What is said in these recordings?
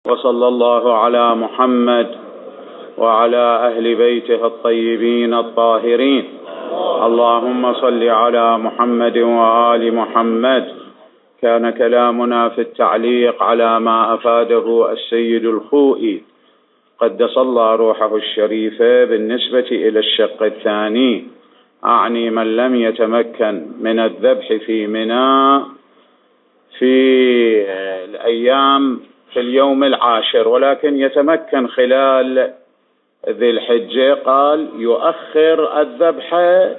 وصلى الله على محمد وعلى أهل بيته الطيبين الطاهرين. اللهم صل على محمد وآل محمد. كان كلامنا في التعليق على ما أفاده السيد الخوئي قدس الله روحه الشريفة بالنسبة إلى الشق الثاني، أعني من لم يتمكن من الذبح في منى في الأيام في اليوم العاشر ولكن يتمكن خلال ذي الحجة، قال يؤخر الذبح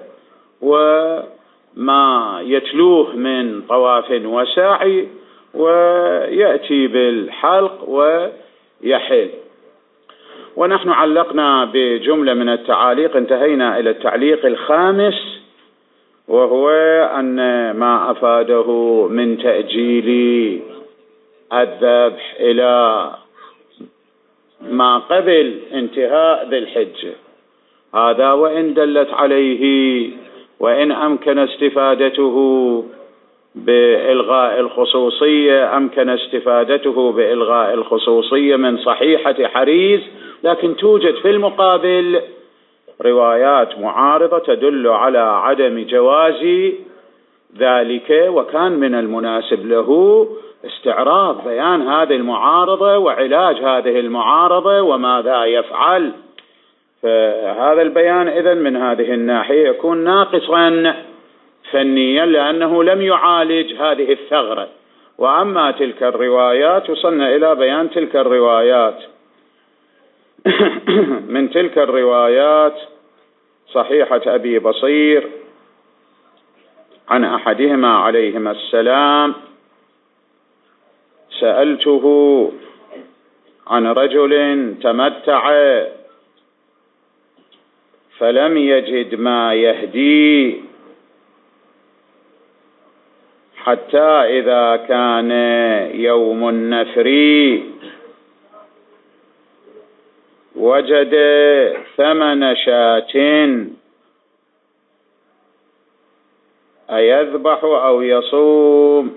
وما يتلوه من طواف وسعي ويأتي بالحلق ويحل. ونحن علقنا بجملة من التعاليق، انتهينا إلى التعليق الخامس، وهو أن ما أفاده من تأجيل الذبح إلى ما قبل انتهاء ذي الحجة، هذا وإن دلت عليه وإن أمكن استفادته بإلغاء الخصوصية، أمكن استفادته بإلغاء الخصوصية من صحيحة حريز، لكن توجد في المقابل روايات معارضة تدل على عدم جواز ذلك، وكان من المناسب له استعراض بيان هذه المعارضة وعلاج هذه المعارضة وماذا يفعل. فهذا البيان إذن من هذه الناحية يكون ناقصا فنيا لأنه لم يعالج هذه الثغرة. وأما تلك الروايات وصلنا إلى بيان تلك الروايات. من تلك الروايات صحيحة أبي بصير عن أحدهما عليهما السلام: سألته عن رجل تمتع فلم يجد ما يهدي حتى إذا كان يوم النفر وجد 8 شاة أيذبح أو يصوم؟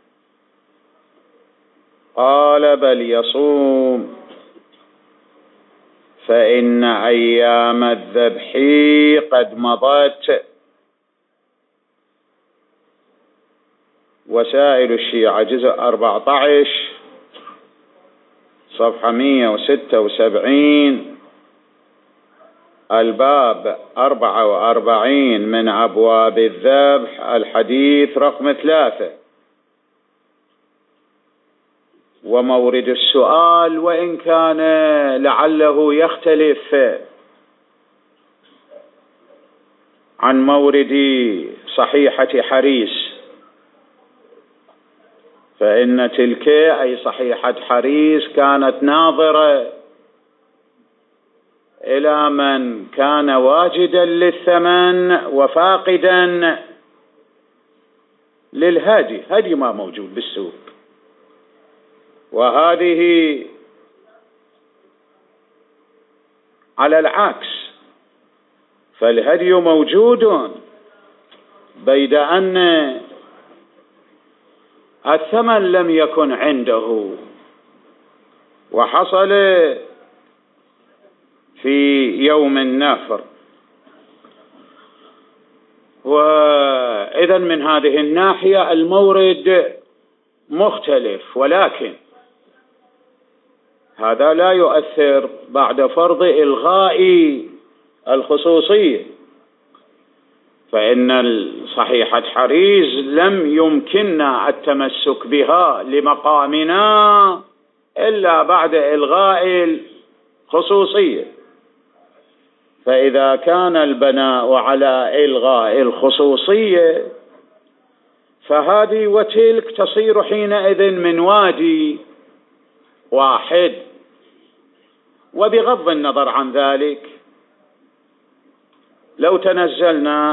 قال: بل يصوم، فإن أيام الذبح قد مضت. وسائل الشيعة جزء 14 صفحة 176، الباب 44 من أبواب الذبح، الحديث رقم 3. ومورد السؤال وإن كان لعله يختلف عن مورد صحيحة حريس، فإن تلك أي صحيحة حريس كانت ناظرة إلى من كان واجدا للثمن وفاقدا للهدي، هدي ما موجود بالسوق. وهذه على العكس، فالهدي موجود بيد أن الثمن لم يكن عنده، وحصل في يوم النفر. وإذن من هذه الناحية المورد مختلف، ولكن هذا لا يؤثر بعد فرض إلغاء الخصوصية، فإن صحيحة حريز لم يمكننا التمسك بها لمقامنا إلا بعد إلغاء الخصوصية. فإذا كان البناء على إلغاء الخصوصية فهذه وتلك تصير حينئذ من وادي واحد. وبغض النظر عن ذلك، لو تنزلنا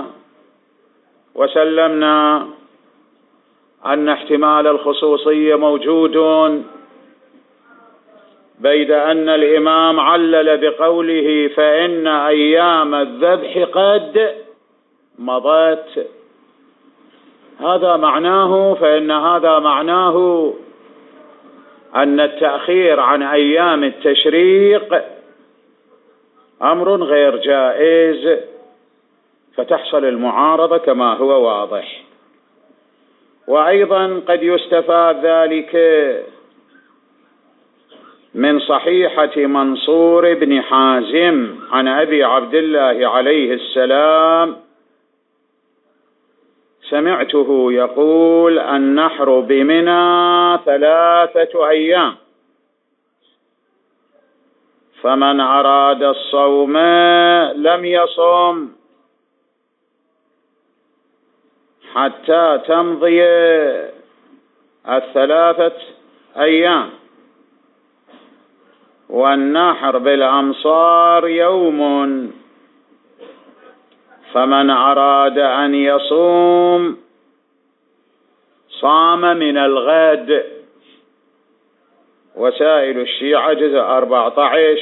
وسلمنا أن احتمال الخصوصية موجود بيد أن الإمام علل بقوله فإن أيام الذبح قد مضت، هذا معناه أن التأخير عن أيام التشريق أمر غير جائز، فتحصل المعارضة كما هو واضح. وأيضا قد يستفاد ذلك من صحيحة منصور بن حازم عن أبي عبد الله عليه السلام، سمعته يقول: النحر بمنى 3 أيام، فمن أراد الصوم لم يصم حتى تمضي 3 أيام، والنحر بالأمصار يوم، فمن أراد أن يصوم صام من الغد. وسائل الشيعة جزء 14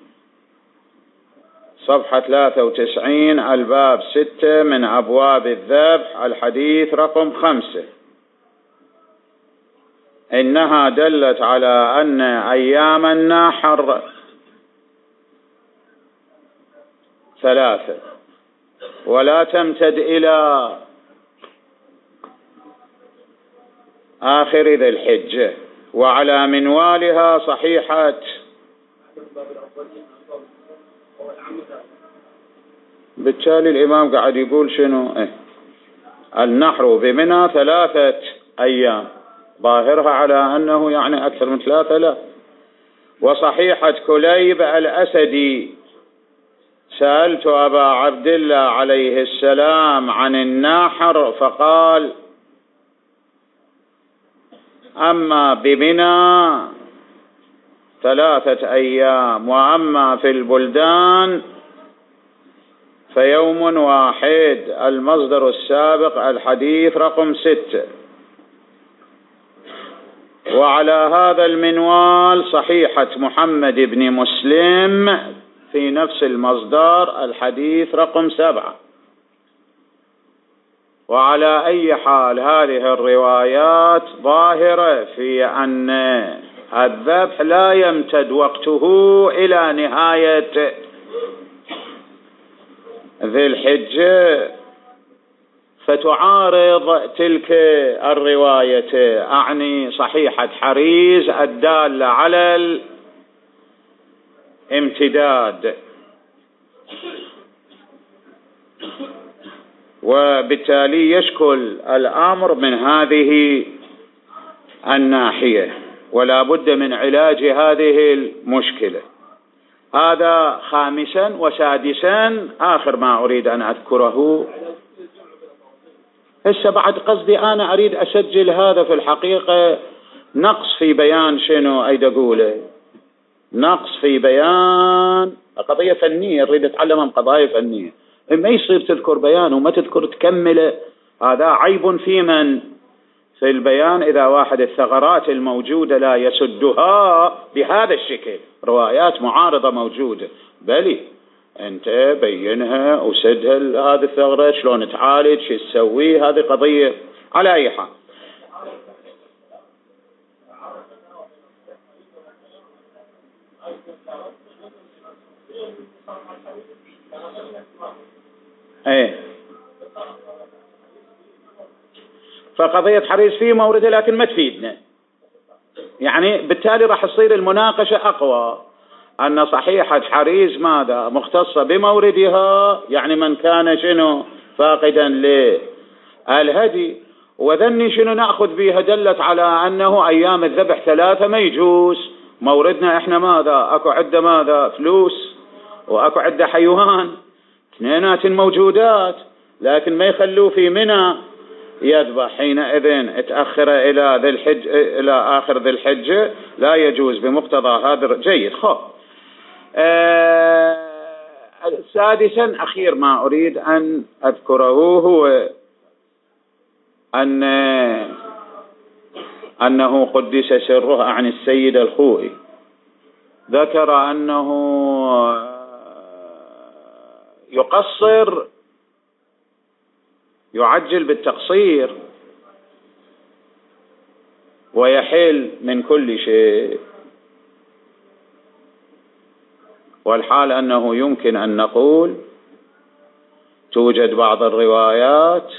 صفحة 93 الباب 6 من أبواب الذبح الحديث رقم 5. إنها دلت على أن أيام النحر 3 ولا تمتد إلى آخر ذي الحجة. وعلى منوالها صحيحة بالتالي الإمام قاعد يقول شنو؟ النحر بمنى 3 أيام، ظاهرها على أنه يعني أكثر من 3 لا. وصحيحة كليب الأسدي: سألت أبا عبد الله عليه السلام عن النحر فقال: أما بمنى 3 أيام، وأما في البلدان فيوم واحد. المصدر السابق الحديث رقم 6. وعلى هذا المنوال صحيحة محمد بن مسلم في نفس المصدر الحديث رقم 7. وعلى أي حال هذه الروايات ظاهرة في أن الذبح لا يمتد وقته إلى نهاية ذي الحجة، فتعارض تلك الرواية، أعني صحيحة حريز الدالة على الامتداد. وبالتالي يشكل الأمر من هذه الناحية، ولا بد من علاج هذه المشكلة. هذا خامسا. وسادسا آخر ما أريد أن أذكره، هسه بعد قصدي أنا أريد أسجل هذا في الحقيقة نقص في بيان شنو أريد أقوله، نقص في بيان قضية فنية، أريد أتعلمها قضايا فنية. ما يصير تذكر بيان وما تذكر تكمله، هذا عيب في من في البيان. إذا واحد الثغرات الموجودة لا يسدها بهذا الشكل، روايات معارضة موجودة، بلي أنت بينها وسدها هذه الثغرة، شلون تعالج، شو تسوي، هذه قضية. على أي حال فقضية حريص في موردة لكن ما تفيدنا، يعني بالتالي راح تصير المناقشة أقوى. أن صحيحة حريز ماذا مختصة بموردها، يعني من كان شنو فاقدا للهدي، وذني شنو نأخذ بها دلت على أنه أيام الذبح 3 ما يجوز. موردنا إحنا ماذا، أكو عدة ماذا فلوس، وأكو عدة حيوان، اثنينات موجودات، لكن ما يخلوه في منى يذبح. حينئذ اتأخر إلى ذي الحج، إلى آخر ذي الحجة، لا يجوز بمقتضى هذا. جيد. سادسا أخير ما أريد أن أذكره هو أنه قدس سره عن السيد الخوئي، ذكر أنه يقصر، يعجل بالتقصير ويحل من كل شيء. والحال أنه يمكن أن نقول توجد بعض الروايات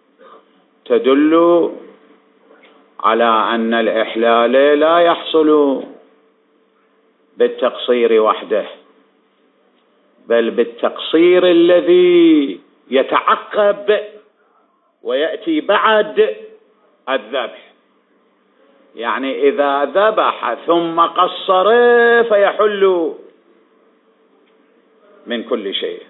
تدل على أن الإحلال لا يحصل بالتقصير وحده، بل بالتقصير الذي يتعقب ويأتي بعد الذبح. يعني إذا ذبح ثم قصر فيحل من كل شيء،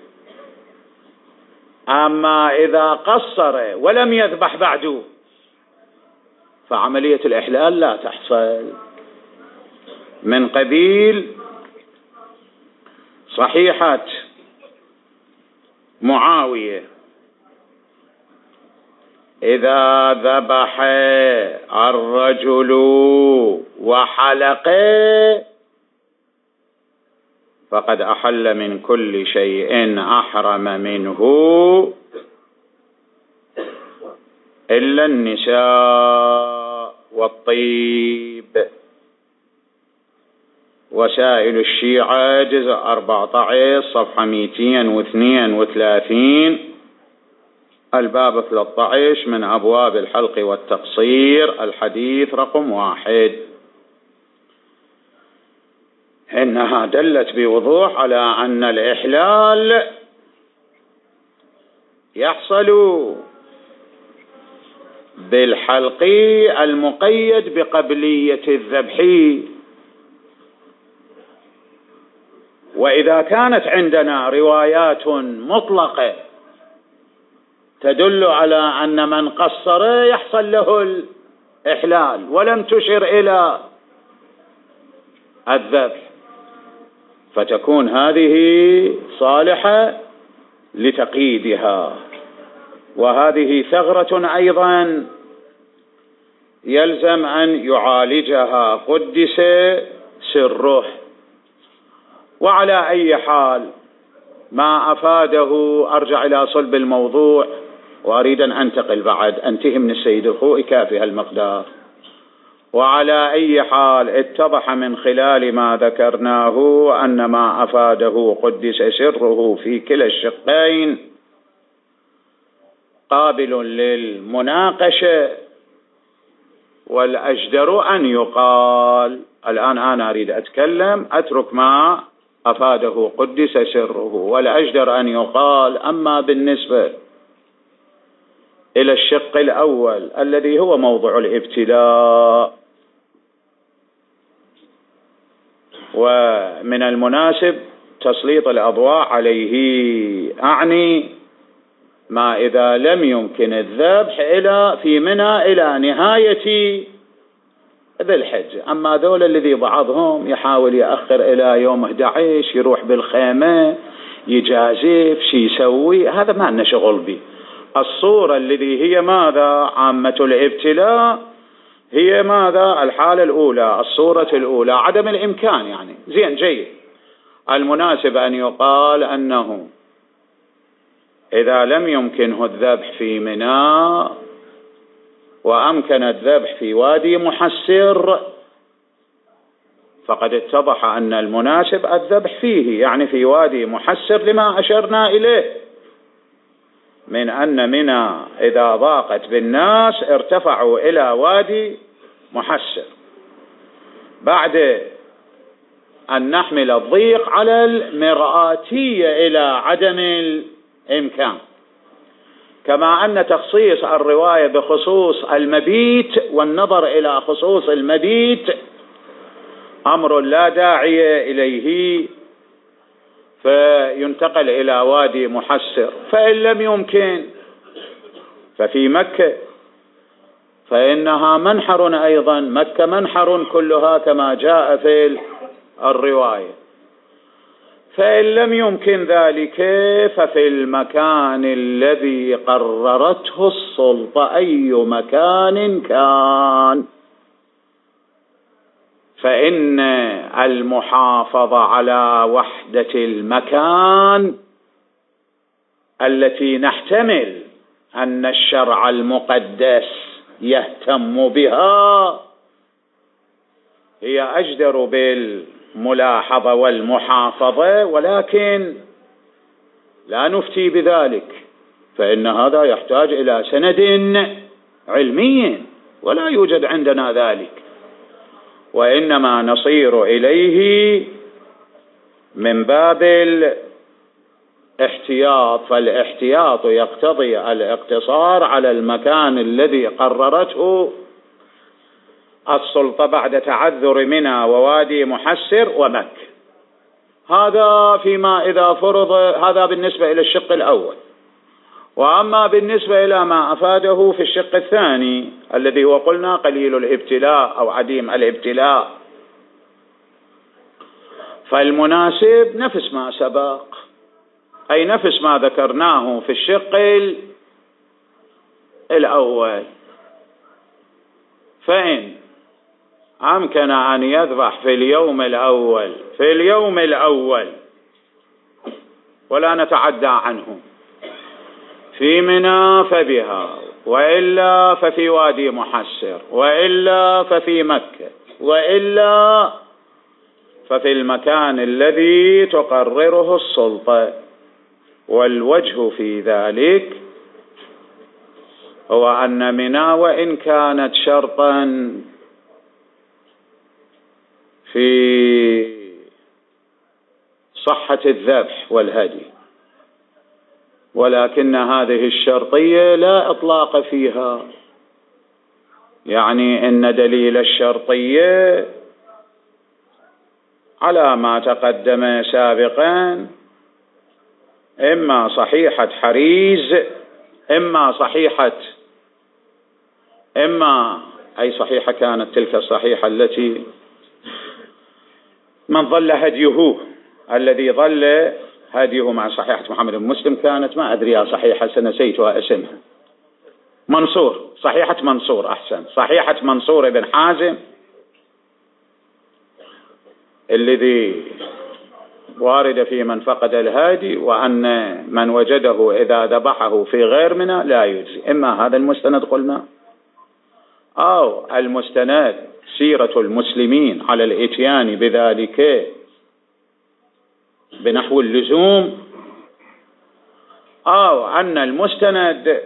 أما إذا قصر ولم يذبح بعد فعملية الإحلال لا تحصل. من قبيل صحيحة معاوية: إذا ذبح الرجل وحلق فقد أحل من كل شيء أحرم منه إلا النساء والطيب. وسائل الشيعة جزء 14 صفحة 232 الباب 13 من أبواب الحلق والتقصير الحديث رقم 1. إنها دلت بوضوح على أن الإحلال يحصل بالحلق المقيد بقبلية الذبح. وإذا كانت عندنا روايات مطلقة تدل على أن من قصر يحصل له الإحلال ولم تشر إلى الذبح، فتكون هذه صالحة لتقييدها. وهذه ثغرة أيضا يلزم أن يعالجها قدس سره. وعلى أي حال ما أفاده أرجع إلى صلب الموضوع، وأريد أن أنتقل بعد أنتهي من السيد الخوئي كافي هالمقدار. وعلى أي حال اتضح من خلال ما ذكرناه أن ما أفاده قدس سره في كلا الشقين قابل للمناقشة، والأجدر أن يقال الآن أنا أريد أتكلم أترك ما أفاده قدس سره، والأجدر أن يقال أما بالنسبة إلى الشق الأول الذي هو موضوع الابتلاء، ومن المناسب تسليط الأضواء عليه، أعني ما إذا لم يمكن الذبح في منى إلى نهاية ذي الحجة. أما ذول الذي بعضهم يحاول يأخر إلى يوم 11 يروح بالخيمة يجازف شي يسوي، هذا ما لنا شغل به. الصورة الذي هي ماذا عامة الابتلاء هي ماذا الحالة الأولى، الصورة الأولى عدم الإمكان، يعني زين جيد. المناسب أن يقال أنه إذا لم يمكنه الذبح في منى وأمكن الذبح في وادي محسر فقد اتضح أن المناسب الذبح فيه، يعني في وادي محسر، لما أشرنا إليه من أن منى إذا ضاقت بالناس ارتفعوا إلى وادي محسر بعد أن نحمل الضيق على المرآتية إلى عدم الإمكان. كما أن تخصيص الرواية بخصوص المبيت والنظر إلى خصوص المبيت أمر لا داعي إليه، فينتقل إلى وادي محسر. فإن لم يمكن ففي مكة، فإنها منحر أيضا، مكة منحر كلها كما جاء في الرواية. فإن لم يمكن ذلك ففي المكان الذي قررته السلطة أي مكان كان، فإن المحافظة على وحدة المكان التي نحتمل أن الشرع المقدس يهتم بها هي أجدر بالملاحظة والمحافظة، ولكن لا نفتي بذلك، فإن هذا يحتاج إلى سند علمي ولا يوجد عندنا ذلك، وإنما نصير إليه من باب الاحتياط، فالاحتياط يقتضي الاقتصار على المكان الذي قررته السلطة بعد تعذر منى ووادي محسر ومكة. هذا فيما إذا فرض، هذا بالنسبة إلى الشق الأول. وأما بالنسبة إلى ما أفاده في الشق الثاني الذي هو قلنا قليل الابتلاء أو عديم الابتلاء، فالمناسب نفس ما سبق، أي نفس ما ذكرناه في الشق الأول. فإن أمكن أن يذبح في اليوم الأول ولا نتعدى عنه في منى فبها، وإلا ففي وادي محسر، وإلا ففي مكة، وإلا ففي المكان الذي تقرره السلطة. والوجه في ذلك هو أن منى وإن كانت شرطا في صحة الذبح والهدي، ولكن هذه الشرطية لا إطلاق فيها، يعني إن دليل الشرطية على ما تقدم سابقا إما صحيحة حريز، إما أي صحيحة كانت تلك الصحيحة التي من ظل هديه، الذي ظل هديه مع صحيحة محمد بن مسلم كانت، ما أدري يا صحيحة سنسيتها اسمها، منصور، صحيحة منصور، أحسن، صحيحة منصور بن حازم الذي وارد في من فقد الهادي، وأن من وجده إذا ذبحه في غير منى لا يجزي. إما هذا المستند قلنا، أو المستند سيرة المسلمين على الإتيان بذلك بنحو اللزوم، أو أن المستند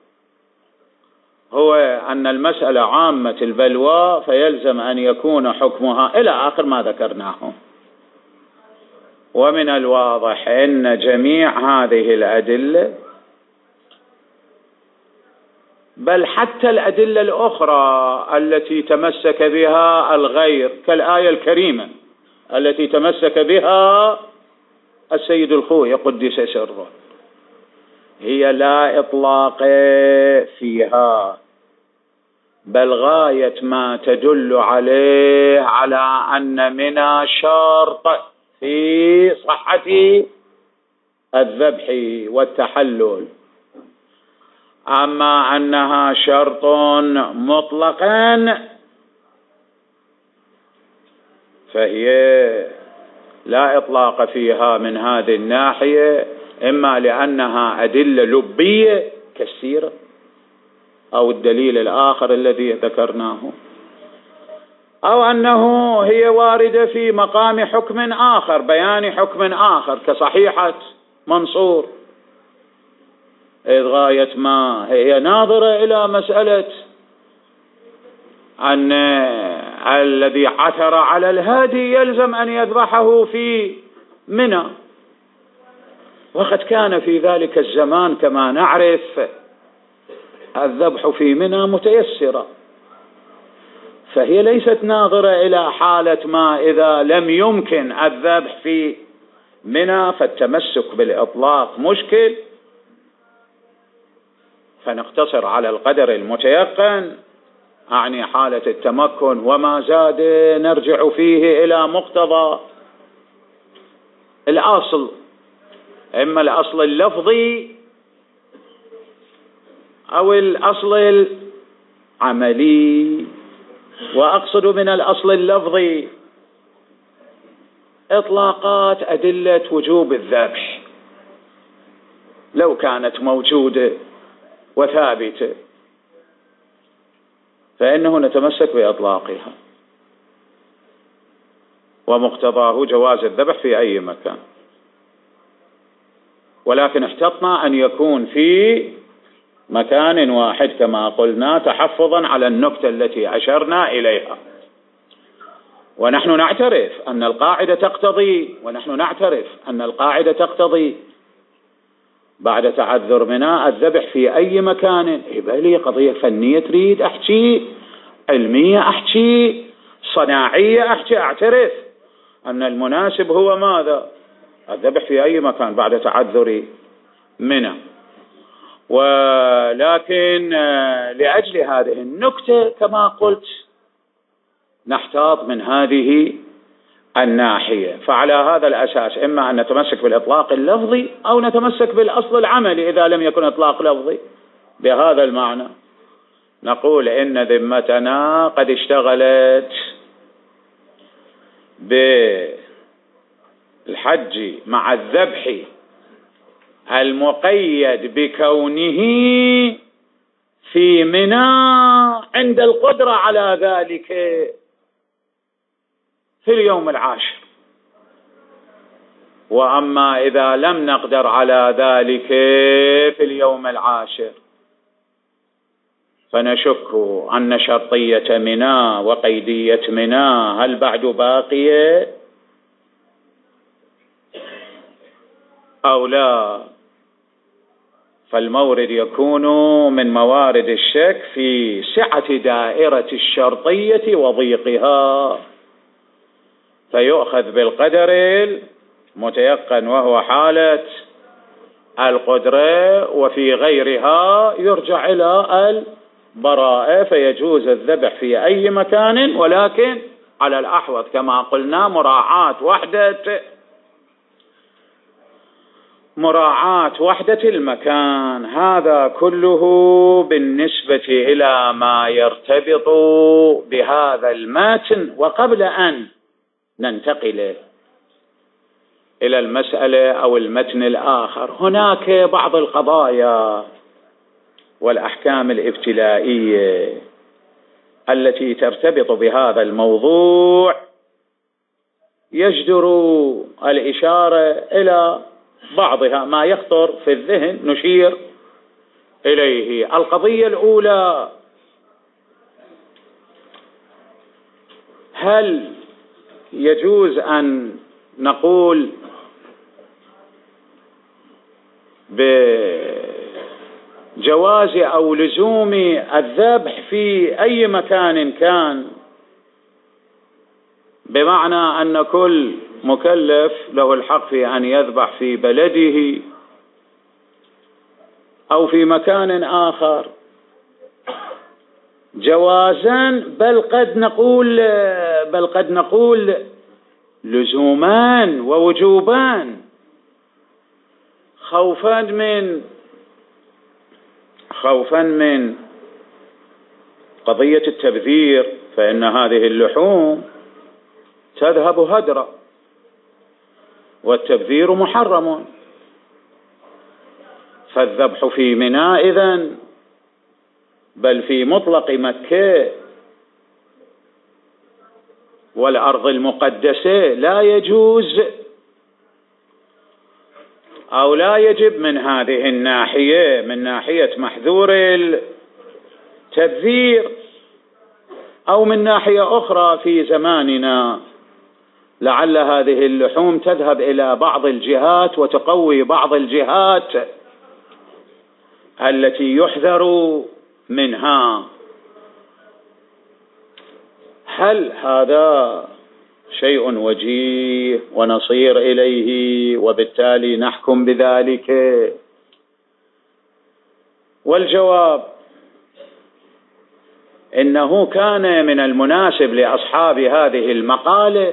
هو أن المسألة عامة البلوى فيلزم أن يكون حكمها إلى آخر ما ذكرناه. ومن الواضح أن جميع هذه الأدلة، بل حتى الأدلة الأخرى التي تمسك بها الغير كالآية الكريمة التي تمسك بها السيد الخوئي قدس سره، هي لا إطلاق فيها، بل غاية ما تدل عليه على أن منى شرط في صحة الذبح والتحلل. أما أنها شرط مطلقا فهي لا إطلاق فيها من هذه الناحية، إما لأنها أدلة لبية كالسيرة أو الدليل الآخر الذي ذكرناه، أو أنه هي واردة في مقام حكم آخر، بيان حكم آخر كصحيحة منصور، إذ غاية ما هي ناظرة إلى مسألة أن الذي عثر على الهادي يلزم أن يذبحه في منى، وقد كان في ذلك الزمان كما نعرف الذبح في منى متيسرا، فهي ليست ناظرة إلى حالة ما إذا لم يمكن الذبح في منى فالتمسك بالإطلاق مشكل، فنقتصر على القدر المتيقن، أعني حالة التمكن، وما زاد نرجع فيه إلى مقتضى الأصل، إما الأصل اللفظي أو الأصل العملي. وأقصد من الأصل اللفظي إطلاقات أدلة وجوب الذبح لو كانت موجودة وثابتة فإنه نتمسك بإطلاقها. ومقتضاه جواز الذبح في أي مكان، ولكن احتطنا أن يكون في مكان واحد كما قلنا تحفظا على النكتة التي أشرنا إليها. ونحن نعترف أن القاعدة تقتضي بعد تعذر مناء الذبح في أي مكان. لي قضية فنية تريد أحكي، علمية أحكي، صناعية أحكي، أعترف أن المناسب هو ماذا؟ الذبح في أي مكان بعد تعذر منه. ولكن لأجل هذه النكتة كما قلت نحتاط من هذه الناحية. فعلى هذا الأساس إما أن نتمسك بالإطلاق اللفظي أو نتمسك بالأصل العملي. إذا لم يكن إطلاق لفظي بهذا المعنى نقول إن ذمتنا قد اشتغلت بالحج مع الذبح المقيد بكونه في منى عند القدرة على ذلك في اليوم العاشر. وأما إذا لم نقدر على ذلك في اليوم العاشر فنشك أن شرطية منى وقيدية منى هل بعد باقية أو لا. فالمورد يكون من موارد الشك في سعة دائرة الشرطية وضيقها، فيؤخذ بالقدر المتيقن وهو حالة القدرة، وفي غيرها يرجع إلى البراءة، فيجوز الذبح في أي مكان، ولكن على الأحوط كما قلنا مراعاة وحدة المكان. هذا كله بالنسبة إلى ما يرتبط بهذا المتن. وقبل أن ننتقل إلى المسألة أو المتن الآخر، هناك بعض القضايا والأحكام الابتلائية التي ترتبط بهذا الموضوع يجدر الإشارة إلى بعضها. ما يخطر في الذهن نشير إليه. القضية الأولى: هل يجوز أن نقول بجواز أو لزوم الذبح في أي مكان كان، بمعنى أن كل مكلف له الحق في أن يذبح في بلده أو في مكان آخر جوازا، بل قد نقول لزومان ووجوبان، خوفا من قضية التبذير، فإن هذه اللحوم تذهب هدرا والتبذير محرم. فالذبح في منى إذن بل في مطلق مكة والأرض المقدسة لا يجوز أو لا يجب من هذه الناحية، من ناحية محذور التبذير. أو من ناحية أخرى في زماننا لعل هذه اللحوم تذهب إلى بعض الجهات وتقوي بعض الجهات التي يحذر منها. هل هذا شيء وجيه ونصير إليه وبالتالي نحكم بذلك؟ والجواب: إنه كان من المناسب لأصحاب هذه المقالة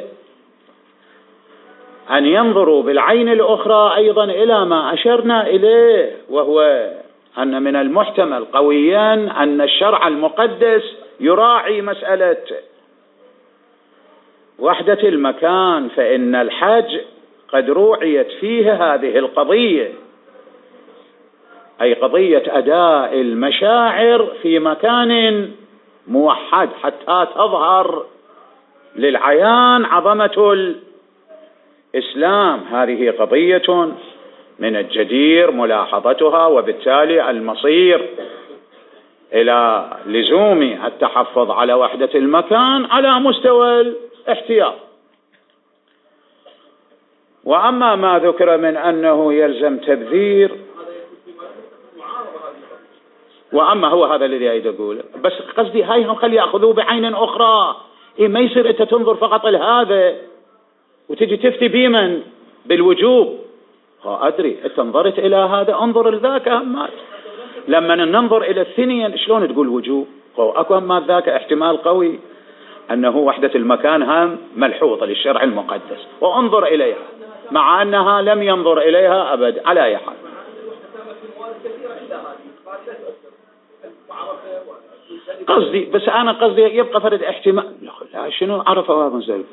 أن ينظروا بالعين الأخرى أيضا إلى ما أشرنا إليه، وهو أن من المحتمل قويا أن الشرع المقدس يراعي مسألة وحدة المكان، فإن الحج قد روعيت فيه هذه القضية، أي قضية أداء المشاعر في مكان موحد حتى تظهر للعيان عظمة الإسلام. هذه قضية من الجدير ملاحظتها، وبالتالي المصير إلى لزوم التحفظ على وحدة المكان على مستوى الاحتياط. وأما ما ذكر من أنه يلزم تبذير، وأما هو هذا الذي أريد أقوله، بس قصدي هاي هم خلي يأخذوه بعين أخرى. ما يصير أنت تنظر فقط لهذا وتجي تفتي بمن بالوجوب. أدري أنت نظرت إلى هذا، انظر لذاك أهمات. لما ننظر إلى الثنين شلون تقول وجوب؟ أكو أهمات ذاك احتمال قوي أنه وحدة المكان هم ملحوظة للشرع المقدس، وانظر إليها مع أنها لم ينظر إليها أبد على أي حال. قصدي بس أنا قصدي يبقى فرد احتمال. لا شنو عرفه هذا مزل؟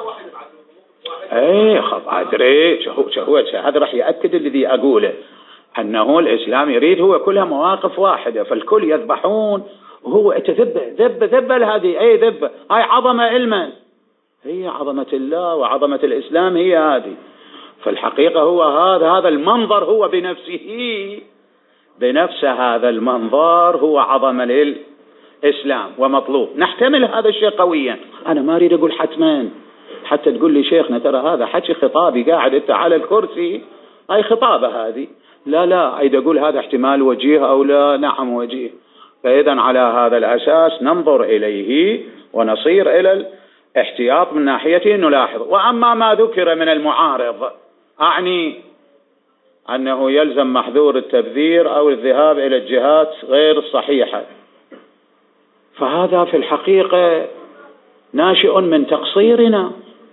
ايه خب أدري هو هذا راح يأكد الذي أقوله، أنه الإسلام يريد هو كلها مواقف واحدة، فالكل يذبحون وهو ذب هذه أي ذب. هاي عظمة علما، هي عظمة الله وعظمة الإسلام هي هذه. فالحقيقة هو هذا المنظر هو بنفس هذا المنظر هو عظمة للإسلام ومطلوب. نحتمل هذا الشيء قويا. أنا ما أريد أقول حتما حتى تقول لي شيخنا ترى هذا حكي خطابي قاعد أنت على الكرسي، هاي خطابة هذه. لا أريد أقول هذا احتمال وجيه أو لا. نعم وجيه. فإذا على هذا الأساس ننظر إليه ونصير إلى الاحتياط من ناحيته نلاحظ. وأما ما ذكر من المعارض، أعني أنه يلزم محذور التبذير أو الذهاب إلى الجهات غير الصحيحة، فهذا في الحقيقة ناشئ من تقصيرنا.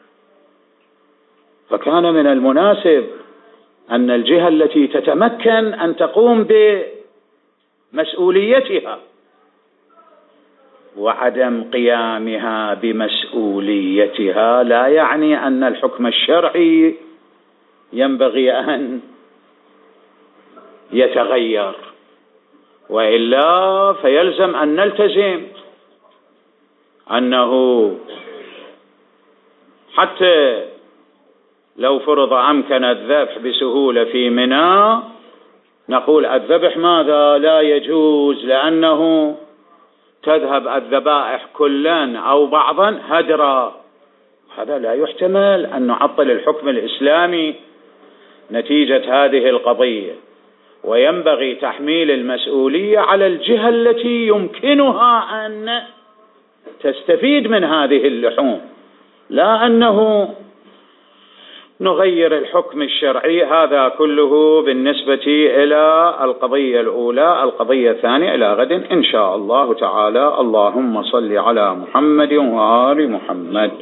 فكان من المناسب أن الجهة التي تتمكن أن تقوم بمسؤوليتها، وعدم قيامها بمسؤوليتها لا يعني أن الحكم الشرعي ينبغي أن يتغير، وإلا فيلزم أن نلتزم أنه حتى لو فرض أمكن الذبح بسهولة في منى، نقول الذبح ماذا لا يجوز، لأنه تذهب الذبائح كلا أو بعضا هدرا. هذا لا يحتمل أن نعطل الحكم الإسلامي نتيجة هذه القضية. وينبغي تحميل المسؤولية على الجهة التي يمكنها أن تستفيد من هذه اللحوم، لا أنه نغير الحكم الشرعي. هذا كله بالنسبة إلى القضية الأولى. القضية الثانية إلى غد إن شاء الله تعالى. اللهم صل على محمد وآل محمد.